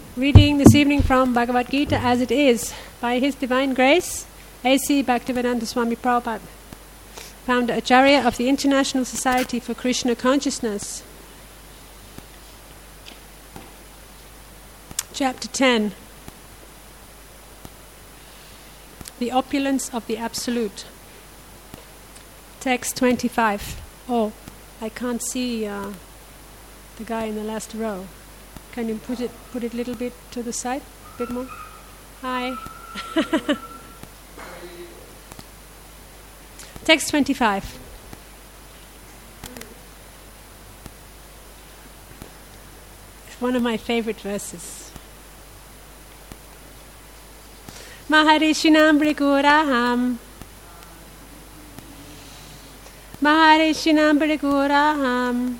Reading this evening from Bhagavad Gita as it is, by His Divine Grace, A.C. Bhaktivedanta Swami Prabhupada, Founder Acharya of the International Society for Krishna Consciousness. Chapter 10. The Opulence of the Absolute. Text 25. Oh, I can't see the guy in the last row. Can you put it a little bit to the side? A bit more? Hi. Text 25. It's one of my favorite verses. Maharishinam Briguraham Maharishinam Briguraham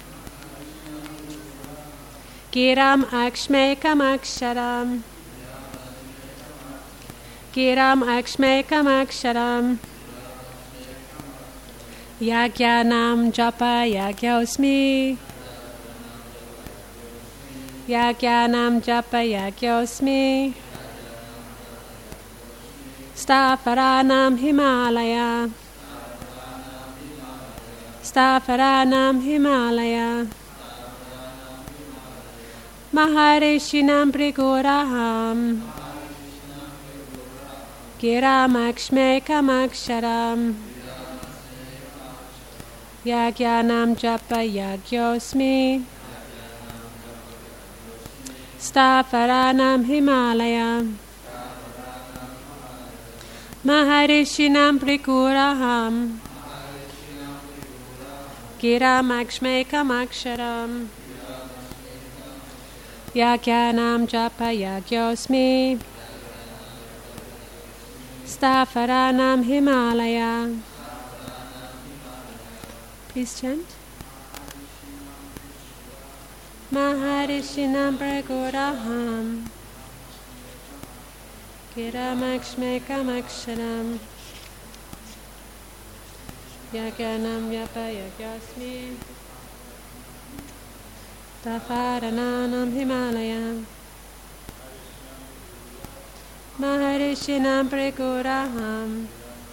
Giram Akshmekam Aksharam Giram Akshmekam Aksharam Yagyanam Japa Yagyosmi Yagyanam Japa Yagyosmi Stafaranam Himalaya Stafaranam Himalaya Maharishinam Briguraham Giram Akshmekam Aksharam Yagyanam Japa Yagyosmi Stafaranam Himalaya Maharishinam Briguraham Giram Akshmekam Aksharam Yagyanam Japa Yagyosmi Stafaranam Himalaya. Please chant. Maharishinam Briguraham Giram Akshmekam Aksharam Yagyanam Japa Yagyosmi Stafaranam Himalaya Maharishinam Briguraham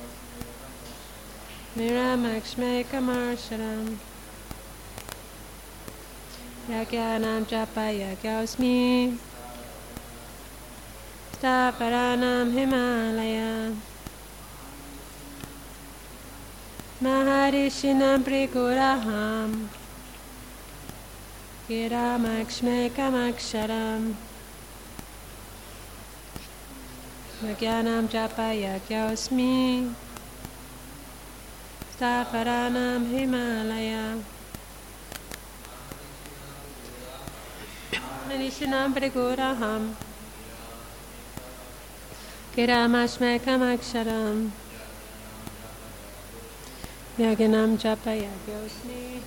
Giram Akshmekam Aksharam Yagyanam Japa Yagyosmi Stafaranam Himalaya Maharishinam Briguraham Giram Akshmekam Aksharam Yagyanam Japa Yagyosmi Stafaranam Himalaya Maharishinam Briguraham Giram Akshmekam Aksharam Yagyanam Japa Yagyosmi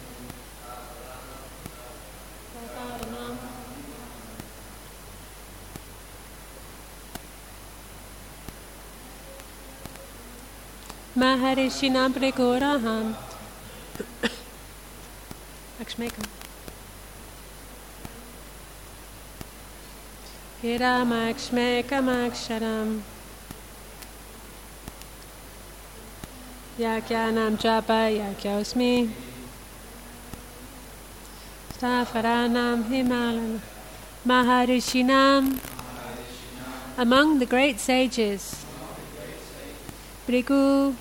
Maharishinam Briguraham Akshmekam Giram Akshmekam Aksharam Yagyanam Japa Yagyosmi Stafaranam Himalaya Maharishinam. Among the great sages, Brigu,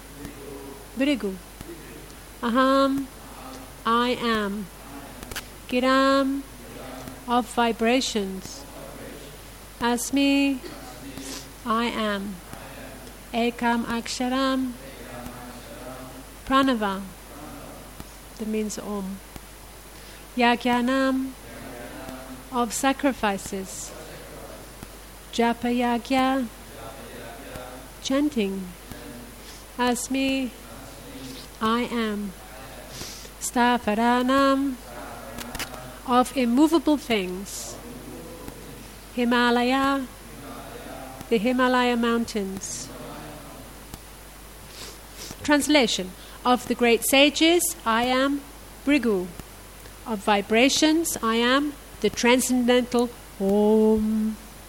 Aham, I am, Giram, of vibrations, Asmi, I am, Ekam Aksharam, Pranava, that means Om, Yagyanam, of sacrifices, Japa Yagya, chanting, Asmi, I am, Stafaranam, of immovable things, Himalaya, the Himalaya mountains. Translation. Of the great sages, I am Brigu. Of vibrations, I am the transcendental Om.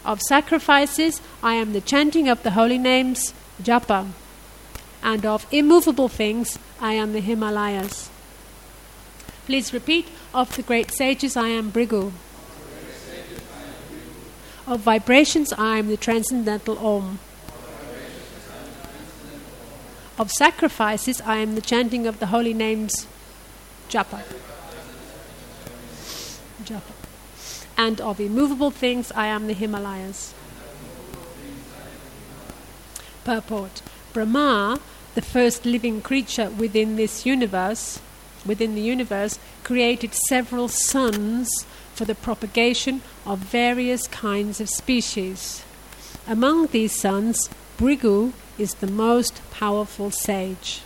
Of sacrifices, I am the chanting of the holy names, japa. And of immovable things, I am the Himalayas. Please repeat. Of the great sages, I am Bhrigu. Of vibrations, I am the transcendental Om. Of sacrifices, I am the chanting of the holy names, japa. And of immovable things, I am the Himalayas. Purport. Brahma, the first living creature within the universe, created several suns for the propagation of various kinds of species. Among these suns, Bhrigu is the most powerful sage.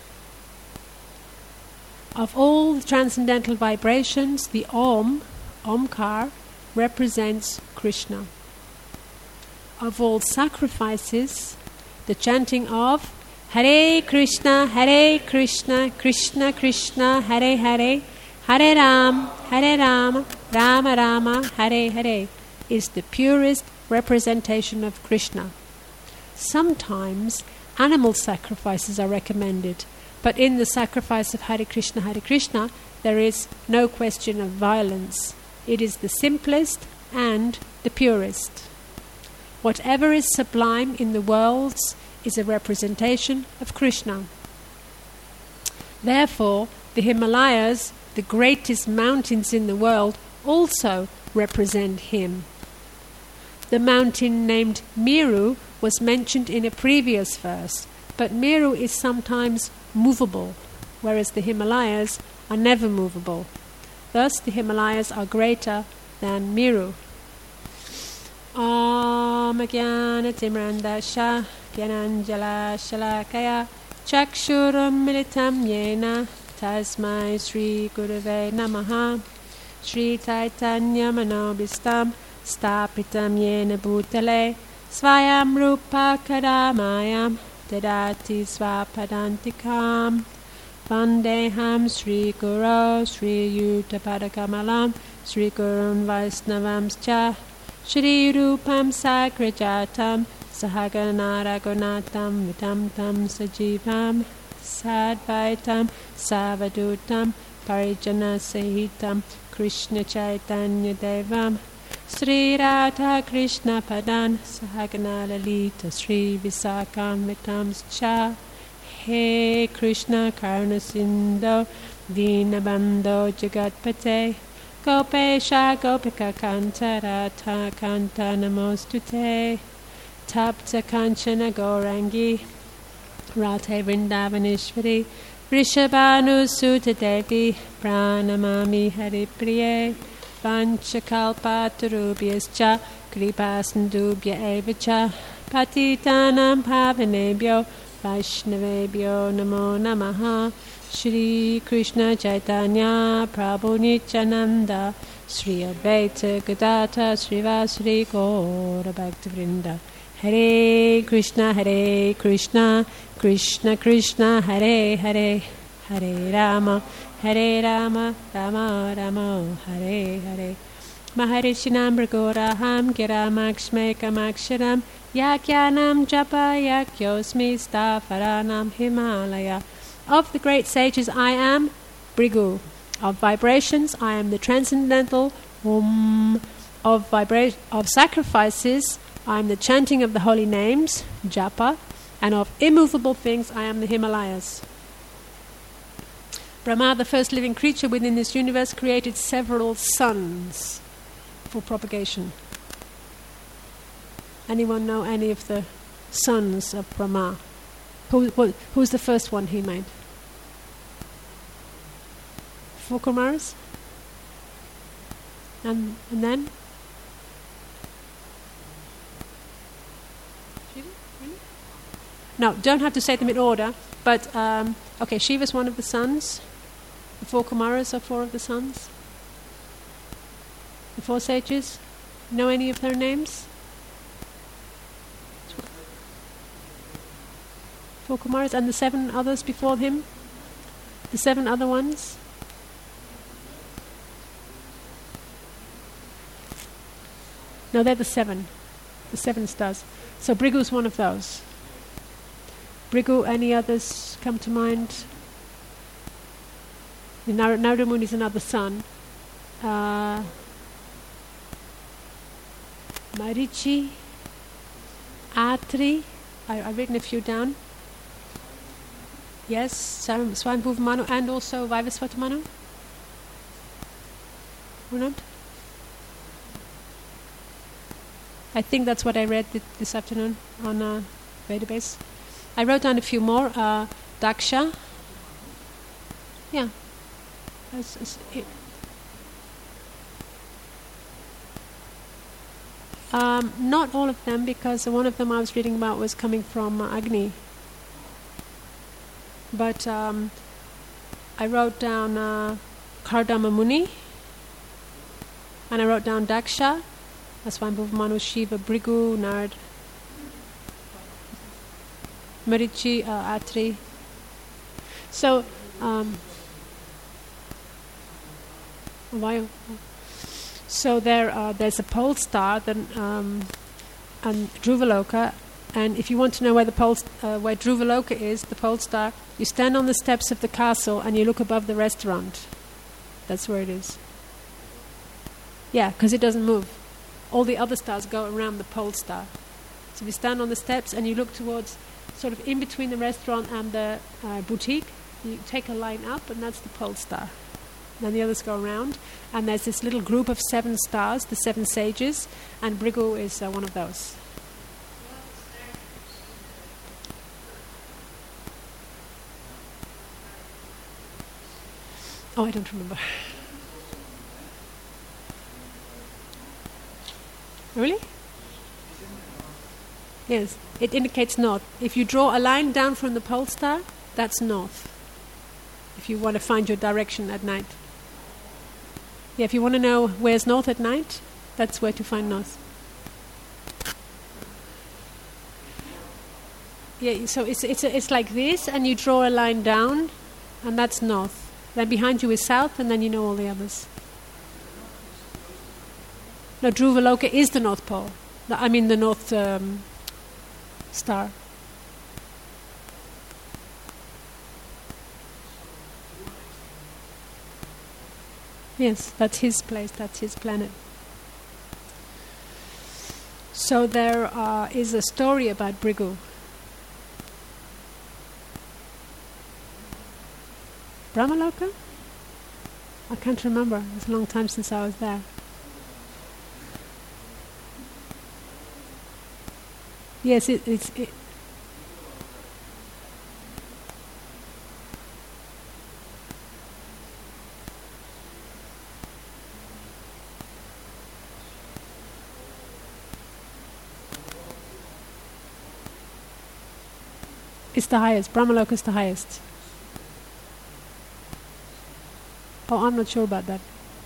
Of all the transcendental vibrations, the Om, Omkar, represents Krishna. Of all sacrifices, the chanting of Hare Krishna, Krishna Krishna, Hare Hare, Hare Ram, Rama Rama, Hare Hare, is the purest representation of Krishna. Sometimes animal sacrifices are recommended, but in the sacrifice of Hare Krishna, there is no question of violence. It is the simplest and the purest. Whatever is sublime in the worlds is a representation of Krishna. Therefore, the Himalayas, the greatest mountains in the world, also represent him. The mountain named Meru was mentioned in a previous verse, but Meru is sometimes movable, whereas the Himalayas are never movable. Thus, the Himalayas are greater than Meru. Om Jnana Timrandasha Gyananjala Shalakaya Chakshuram Militam Yena Tasmai Sri Gurave Namaha Sri Chaitanya Manobhistam Stapitam Yena Bhutale Svayam Rupa Kadamayam Dadati Svapadantikam Vandeham Sri Guru Sri Yuta Padakamalam Sri Gurun Vaisnavamscha Shri Rupam Sagrajatam Sahagana Raghunatam Vitam Tam Sajivam Sadvaitam Savadutam Parijana Sahitam Krishna Chaitanya Devam Sri Radha Krishna Padan Sahagana Lalita Sri Visakam Vitam Cha He Krishna Karuna Sindho Dinabandho Jagatpate Gopesha Gopika Kanta Radha Kanta Namostute Tapta Kanchana Gaurangi Radhe Vrindavaneshwari Vrishabhanu Sutta Devi Pranamami Haripriye Vanchakalpatarubhyascha Kripasindubhya Evacha Patitanam Pavanebhyo Vaishnavebhyo Namo Namaha Shri Krishna Chaitanya Prabhu Nityananda Sri Advaita Gadadhar Srivasari Gaura Bhaktivinoda Hare Krishna Krishna Krishna Hare Hare Hare Rama Rama Rama Hare Hare Maharishinam Bragoraham Giramaksmekamaksharam Yakyanam Japa Yakyosmi Stafaranam Himalaya. Of the great sages I am Bhrigu. Of vibrations I am the transcendental Om. Of sacrifices I am the chanting of the holy names, japa, and of immovable things I am the Himalayas. Brahma, the first living creature within this universe, created several suns for propagation. Anyone know any of the sons of Brahma? Who's the first one he made? 4 Kumaras? And then? No, don't have to say them in order, but okay, Shiva's one of the sons. The 4 Kumaras are 4 of the sons. The 4 sages. Know any of their names? 4 Kumaras and the 7 others before him? The 7 other ones? No, they're the 7. the 7 stars. So Bhrigu's one of those. Bhrigu, any others come to mind? Narada Muni is another son. Marichi, Atri, I've written a few down. Yes, Swayambhuva Manu and also Vaivasvata Manu. Or not? I think that's what I read this afternoon on a database. I wrote down a few more. Daksha. Yeah. Not all of them, because one of them I was reading about was coming from Agni. But I wrote down Kardama Muni, and I wrote down Daksha, Swayambhuva Manu, Shiva, Bhrigu, Narad, Marichi, Atri. So, there's a pole star, and Dhruvaloka. And if you want to know where where Dhruvaloka is, the pole star, you stand on the steps of the castle and you look above the restaurant. That's where it is. Yeah, because it doesn't move. All the other stars go around the pole star. So if you stand on the steps and you look towards, sort of in between the restaurant and the boutique, you take a line up, and that's the pole star. Then the others go around, and there's this little group of 7 stars, the 7 sages, and Bhrigu is one of those. Oh, I don't remember. Really? Yes, it indicates north. If you draw a line down from the pole star, that's north. If you want to find your direction at night. Yeah, if you want to know where's north at night, that's where to find north. Yeah, so it's like this, and you draw a line down, and that's north. Then behind you is south, and then you know all the others. No, Dhruvaloka is the North Pole. I mean the North Star. Yes, that's his place, that's his planet. So there is a story about Bhrigu. Brahmaloka? I can't remember. It's a long time since I was there. Yes, it's the highest. Brahmaloka is the highest. Oh, I'm not sure about that.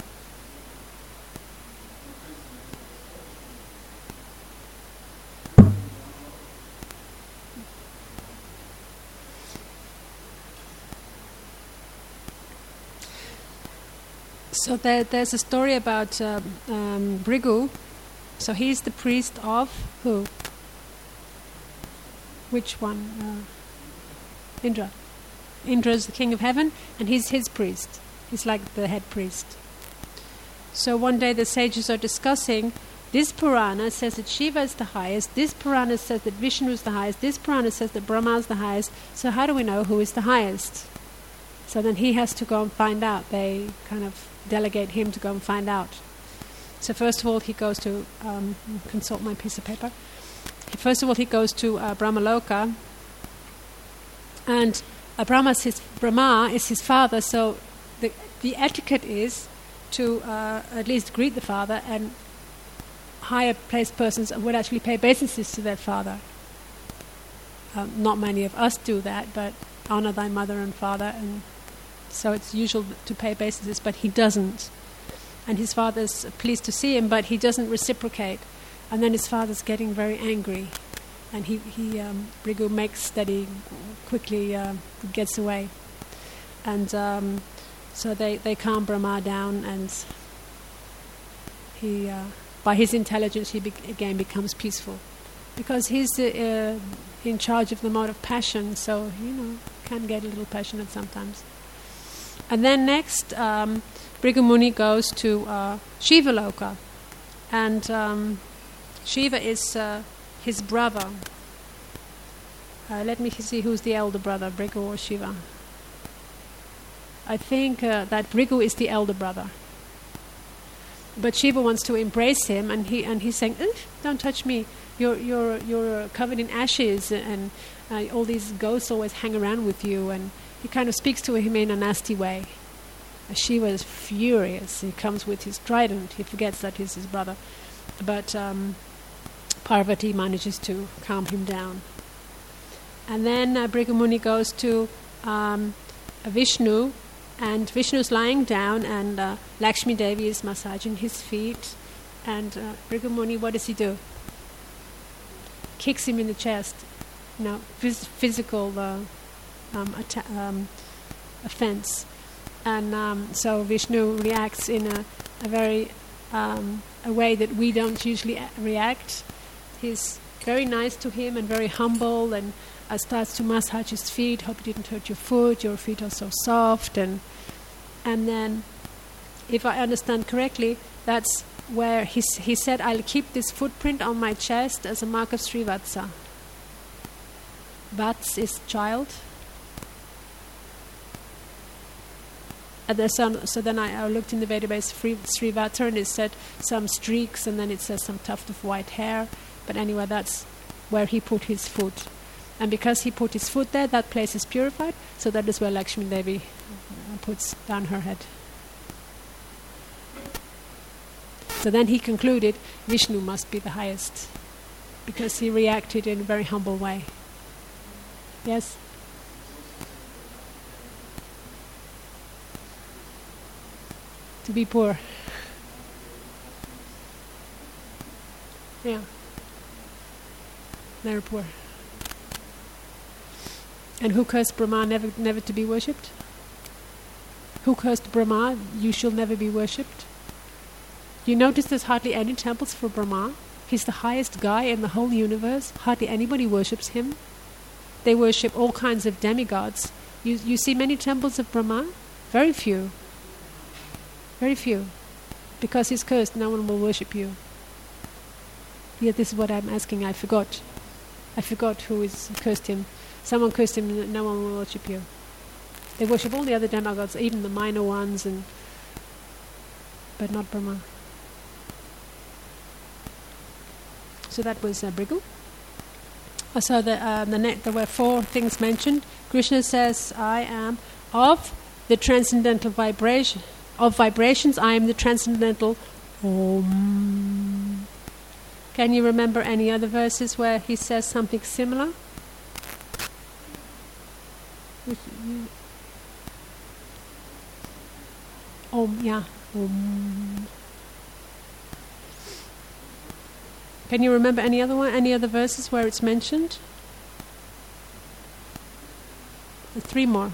So there's a story about Bhrigu. So he's the priest of who? Which one? Indra. Indra is the king of heaven, and he's his priest. He's like the head priest. So one day the sages are discussing, this Purana says that Shiva is the highest, this Purana says that Vishnu is the highest, this Purana says that Brahma is the highest, so how do we know who is the highest? So then he has to go and find out. They kind of delegate him to go and find out. So first of all he goes to, consult my piece of paper. First of all he goes to Brahmaloka, and Brahma is his father, so the etiquette is to at least greet the father, and higher placed persons would actually pay obeisances to their father. Not many of us do that, but honor thy mother and father, and so it's usual to pay obeisances, but he doesn't. And his father's pleased to see him, but he doesn't reciprocate. And then his father's getting very angry, and Bhrigu makes that he quickly gets away. And so they calm Brahma down, and he by his intelligence he again becomes peaceful. Because he's in charge of the mode of passion, so, can get a little passionate sometimes. And then next, Bhrigu Muni goes to Shiva Loka. And Shiva is his brother. Let me see who's the elder brother, Bhrigu or Shiva. I think that Bhrigu is the elder brother. But Shiva wants to embrace him, and he's saying, "Don't touch me. You're covered in ashes, and all these ghosts always hang around with you." And he kind of speaks to him in a nasty way. Shiva is furious. He comes with his trident. He forgets that he's his brother. But Parvati manages to calm him down. And then Bhrigu Muni goes to Vishnu, and Vishnu's lying down, and Lakshmi Devi is massaging his feet. And Bhrigu Muni, what does he do? Kicks him in the chest. Physical offense. And so Vishnu reacts in a very a way that we don't usually react. He's very nice to him and very humble, and starts to massage his feet. Hope you didn't hurt your foot. Your feet are so soft. And then, if I understand correctly, that's where he said, "I'll keep this footprint on my chest as a mark of Srivatsa." Vats is child. And there's so then I looked in the database Srivatsa, and it said some streaks, and then it says some tuft of white hair. But anyway, that's where he put his foot. And because he put his foot there, that place is purified, so that is where Lakshmi Devi puts down her head. So then he concluded Vishnu must be the highest, because he reacted in a very humble way. Yes? To be poor. Yeah. They're poor. And who cursed Brahma never to be worshipped? Who cursed Brahma, you shall never be worshipped? You notice there's hardly any temples for Brahma. He's the highest guy in the whole universe. Hardly anybody worships him. They worship all kinds of demigods. You see many temples of Brahma? Very few. Very few. Because he's cursed, no one will worship you. Yeah, this is what I'm asking. I forgot who is cursed him. Someone cursed him, no one will worship you. They worship all the other demigods, even the minor ones, but not Brahma. So that was Bhrigu. So there were 4 things mentioned. Krishna says, "I am of the transcendental vibration. Of vibrations, I am the transcendental Om." Can you remember any other verses where he says something similar? Om, yeah. Om. Can you remember any other verses where it's mentioned? 3 more.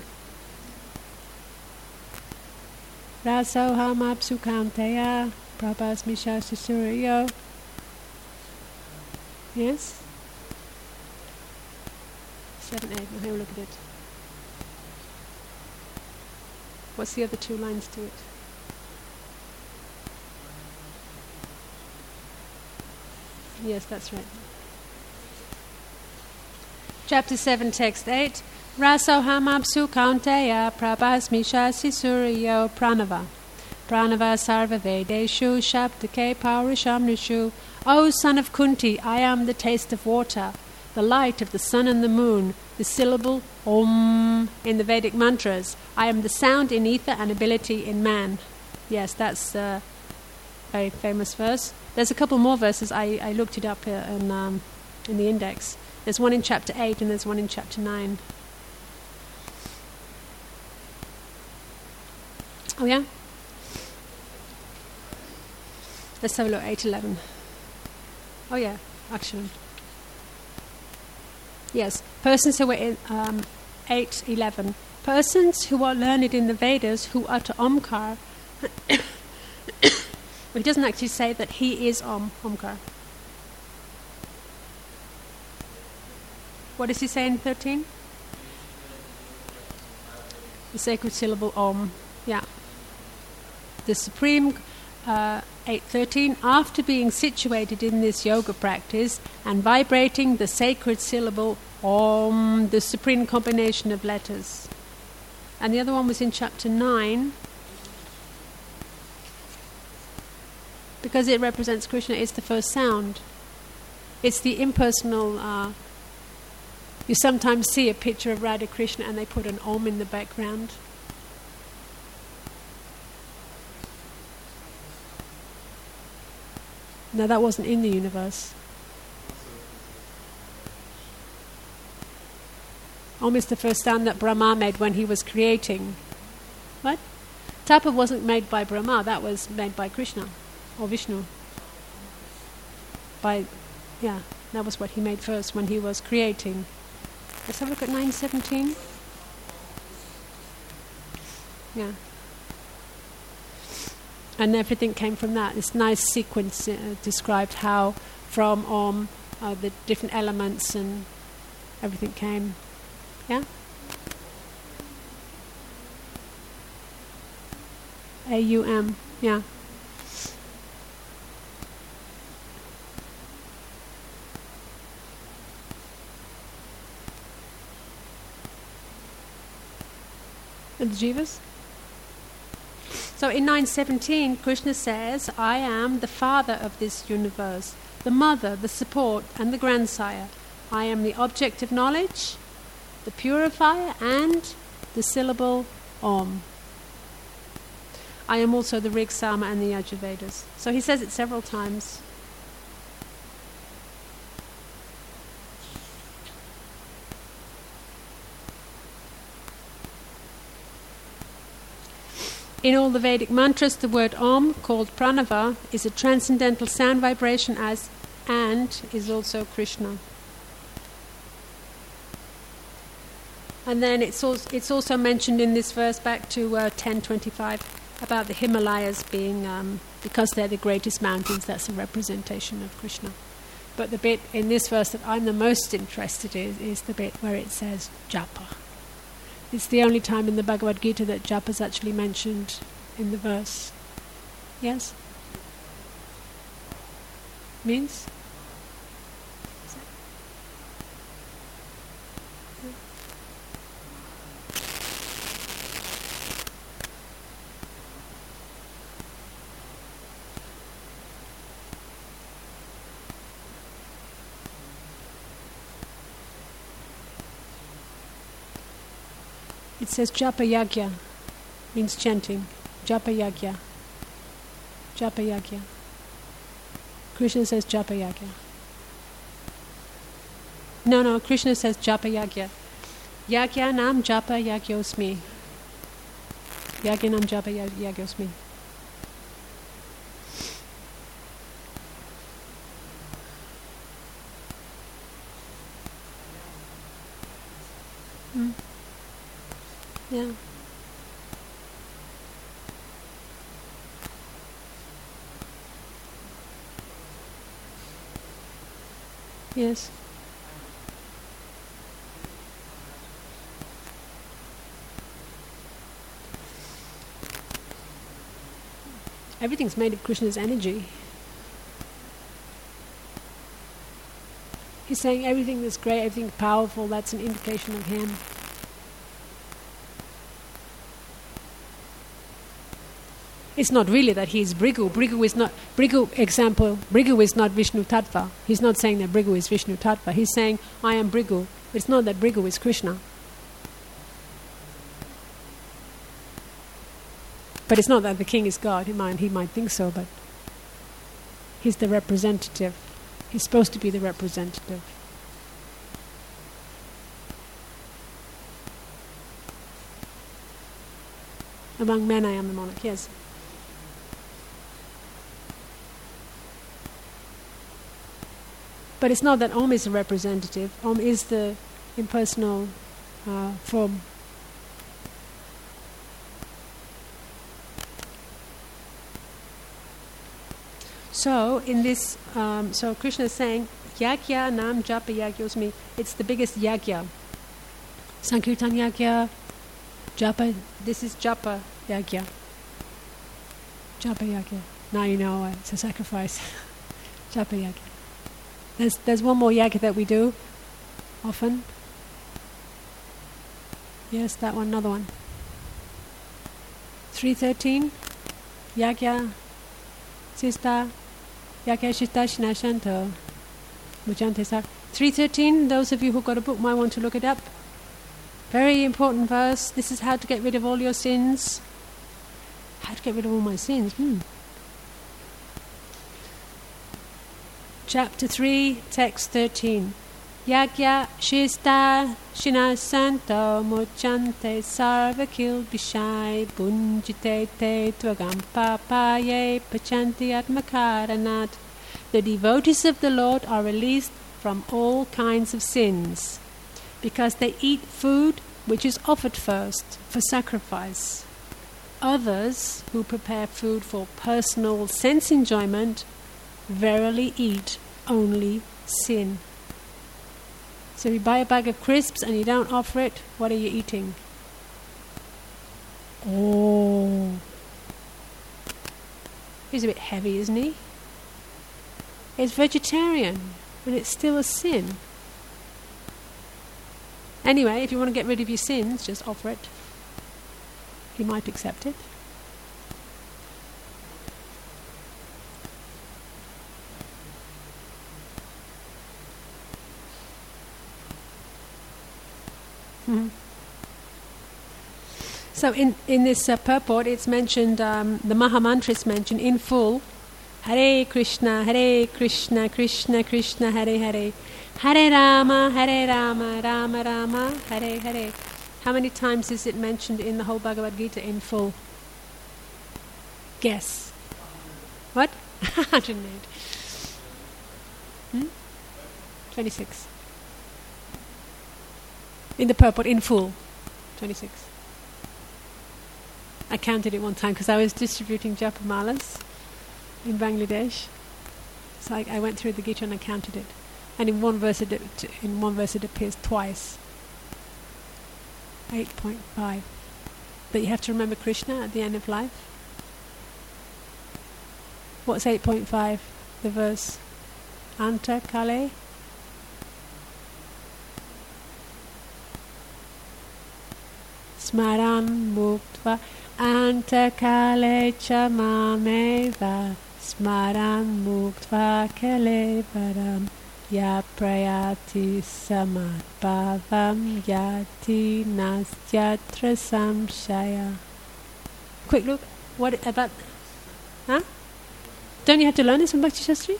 Rasoham apsu kaunteya prabhasmi shashisuriyo. Yes? 7, 8. We'll have a look at it. What's the other 2 lines to it? Yes, that's right. Chapter 7, text 8. Rasoham apsu kaunteya prabhasmi shashisuriyo pranava. Pranava sarva vedeshu shabdake paurushamnushu. O son of Kunti, I am the taste of water, the light of the sun and the moon, the syllable Om in the Vedic mantras. I am the sound in ether and ability in man. Yes, that's a very famous verse. There's a couple more verses. I looked it up in the index. There's one in chapter 8 and there's one in chapter 9. Oh yeah? Let's have a look, 8:11. Oh yeah, actually. Yes, persons who were in 8:11. Persons who are learned in the Vedas who utter Omkar He doesn't actually say that he is Omkar. What does he say in 13? The sacred syllable Om. Yeah. The supreme 8:13, after being situated in this yoga practice and vibrating the sacred syllable Om, the supreme combination of letters. And the other one was in chapter 9. Because it represents Krishna, it's the first sound. It's the impersonal. You sometimes see a picture of Radha Krishna and they put an Om in the background. No, that wasn't in the universe. Om is the first sound that Brahma made when he was creating. What? Tapa wasn't made by Brahma, that was made by Krishna or Vishnu. That was what he made first when he was creating. Let's have a look at 9:17. Yeah. And everything came from that. This nice sequence described how from Om the different elements and everything came. Yeah? A-U-M. Yeah. And the Jivas? So in 9:17, Krishna says, I am the father of this universe, the mother, the support, and the grandsire. I am the object of knowledge, the purifier, and the syllable Om. I am also the Rig, Sama, and the Yajurvedas. So he says it several times. In all the Vedic mantras, the word Om, called Pranava, is a transcendental sound vibration and is also Krishna. And then it's also mentioned in this verse back to 10:25 about the Himalayas being, because they're the greatest mountains, that's a representation of Krishna. But the bit in this verse that I'm the most interested in is the bit where it says Japa. It's the only time in the Bhagavad Gita that japa is actually mentioned in the verse. Yes? Means? It says japa yagya, means chanting. Japa yagya. Japa yagya. Krishna says japa yagya. No, Krishna says japa yagya. Yagya nam japa yagyosmi. Yagya nam japa yagyosmi. Yeah. Yes. Everything's made of Krishna's energy. He's saying everything that's great, everything powerful, that's an indication of him. It's not really that he is Bhrigu. Bhrigu is not Vishnu Tattva. He's not saying that Bhrigu is Vishnu Tattva. He's saying, I am Bhrigu. It's not that Bhrigu is Krishna. But it's not that the king is God. He might think so, but he's the representative. He's supposed to be the representative. Among men I am the monarch, yes. But it's not that Om is a representative. Om is the impersonal form. So in this, so Krishna is saying, Yagya Nam Japa Yagyosmi. It's the biggest yagya. Sankirtan Yagya, Japa. This is Japa Yagya. Japa Yagya. Now you know it's a sacrifice. Japa Yagya. There's one more yagya that we do often. Yes, that one, another one. 313. Yagya Sista Yagya Shista Shinashanto Mujante Sak. 313, those of you who've got a book might want to look it up. Very important verse. This is how to get rid of all your sins. How to get rid of all my sins? Chapter 3, text 13. Yagya Shista Shinasanto Muchante Sarvakil Bishai Bunjite Te Tvagam Papaye Pachanti Atmakaranat. The devotees of the Lord are released from all kinds of sins because they eat food which is offered first for sacrifice. Others who prepare food for personal sense enjoyment verily eat only sin. So if you buy a bag of crisps and you don't offer it, what are you eating? Oh. He's a bit heavy, isn't he? It's vegetarian, and it's still a sin. Anyway, if you want to get rid of your sins, just offer it. He might accept it. So in this purport, it's mentioned, the Maha Mantra is mentioned in full. Hare Krishna, Krishna Krishna, Hare Hare. Hare Rama, Rama Rama, Hare Hare. How many times is it mentioned in the whole Bhagavad Gita in full? Guess. What? 108. 26. In the purport, in full. 26. I counted it one time because I was distributing Japamalas in Bangladesh. So I went through the Gita and I counted it. And in one verse it appears twice. 8.5. But you have to remember Krishna at the end of life. What's 8.5? The verse. Anta Kale. Smaran Muktva Anta Kale Chamameva Smaran Muktva Kalevaram Ya Prayati Samadbhavam Yati Nastyatra Samshaya. Quick look. What about... Huh? Don't you have to learn this from Bhakti Shastri?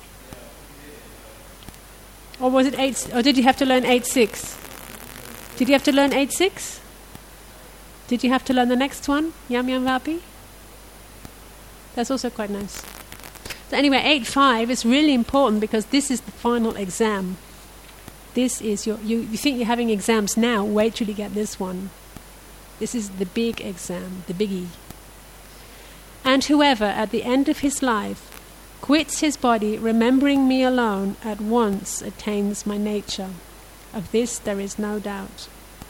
Or was it 8... Or did you have to learn 8.6? Did you have to learn 8.6? Did you have to learn the next one? Yam Yam Vapi? That's also quite nice. So anyway, 8.5 is really important because this is the final exam. This is your... You think you're having exams now, wait till you get this one. This is the big exam, the biggie. And whoever at the end of his life quits his body remembering me alone at once attains my nature. Of this there is no doubt.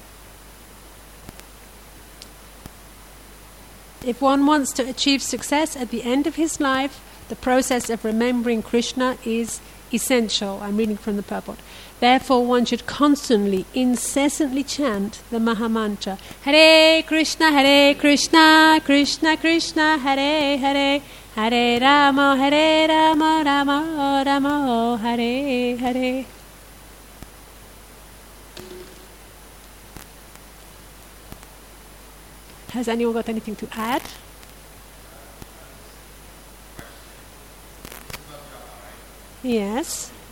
If one wants to achieve success at the end of his life, the process of remembering Krishna is essential. I'm reading from the purport. Therefore, one should constantly, incessantly chant the Maha Mantra. Hare Krishna, Krishna Krishna, Hare Hare, Hare Rama, Rama Rama, Hare Hare. Has anyone got anything to add? Yes.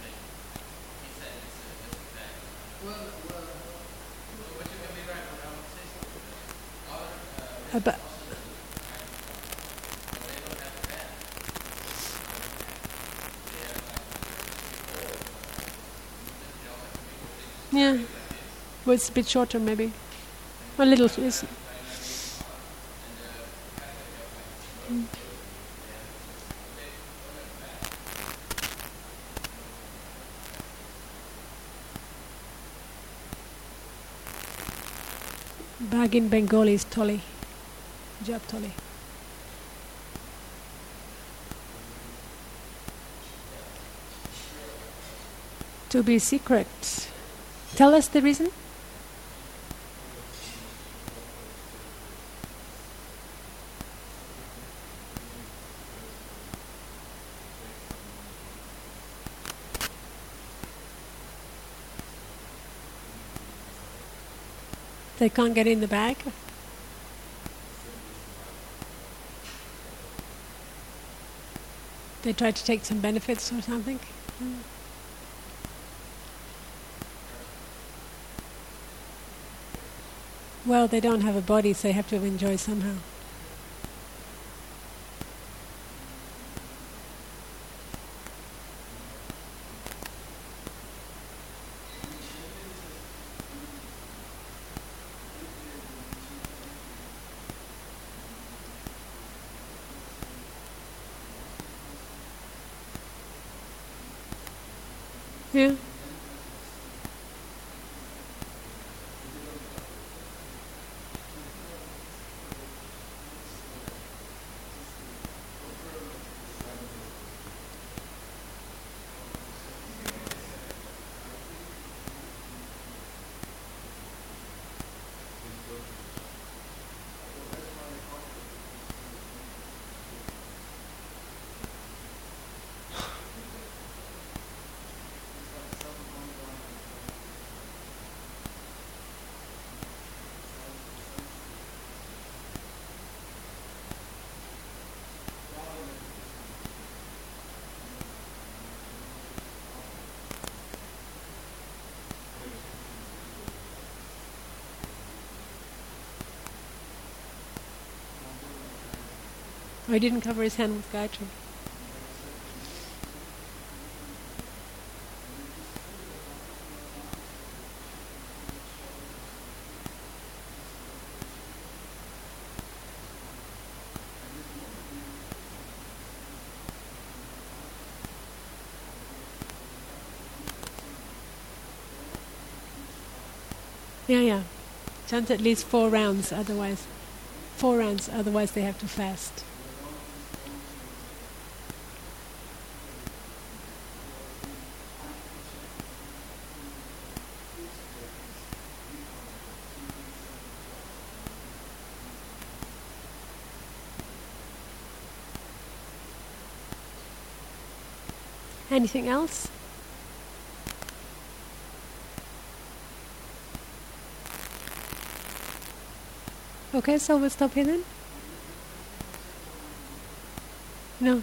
But yeah, well, it's a bit shorter, maybe. A little. Bag in Bengali is toli. Jab toli. To be secret. Tell us the reason. They can't get in the bag? They try to take some benefits or something? Well, they don't have a body, so they have to enjoy somehow. Yeah. Oh, he didn't cover his hand with Gayatri. Yeah. Chant at least 4 rounds, otherwise. 4 rounds, otherwise they have to fast. Anything else? Okay, so we'll stop here then? No.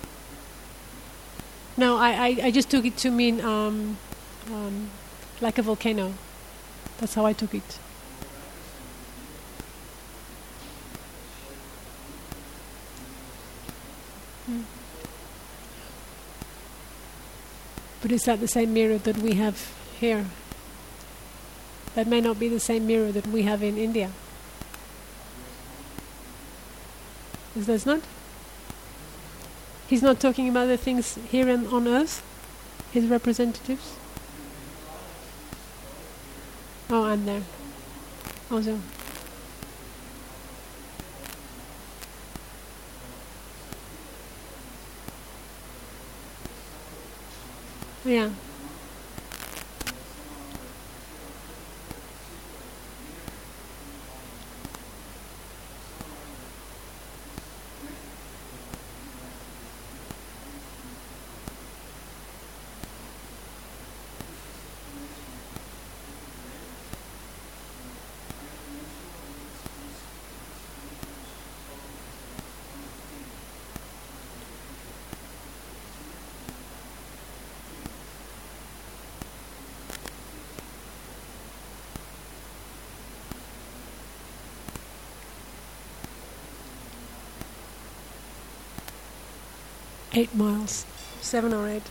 No, I just took it to mean like a volcano. That's how I took it. But is that the same mirror that we have here? That may not be the same mirror that we have in India. Is that not? He's not talking about the things here on Earth? His representatives? Oh, and there. Also. Yeah. Eight miles. 7 or 8.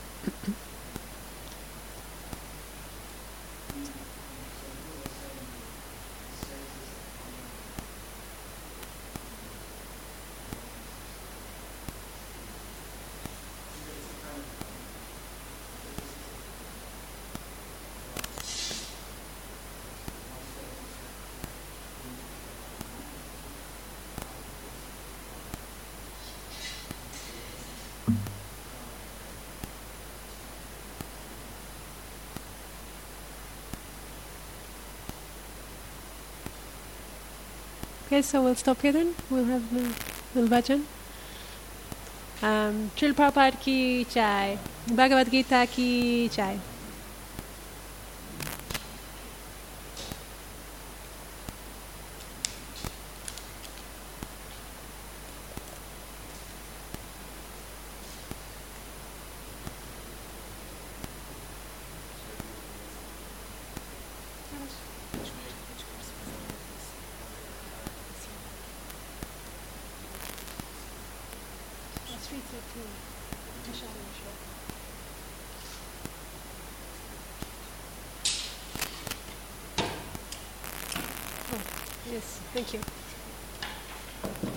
Okay, so we'll stop here then. We'll have a little bhajan. Srila Prabhupada ki jai. Bhagavad Gita ki jai. Yes, thank you.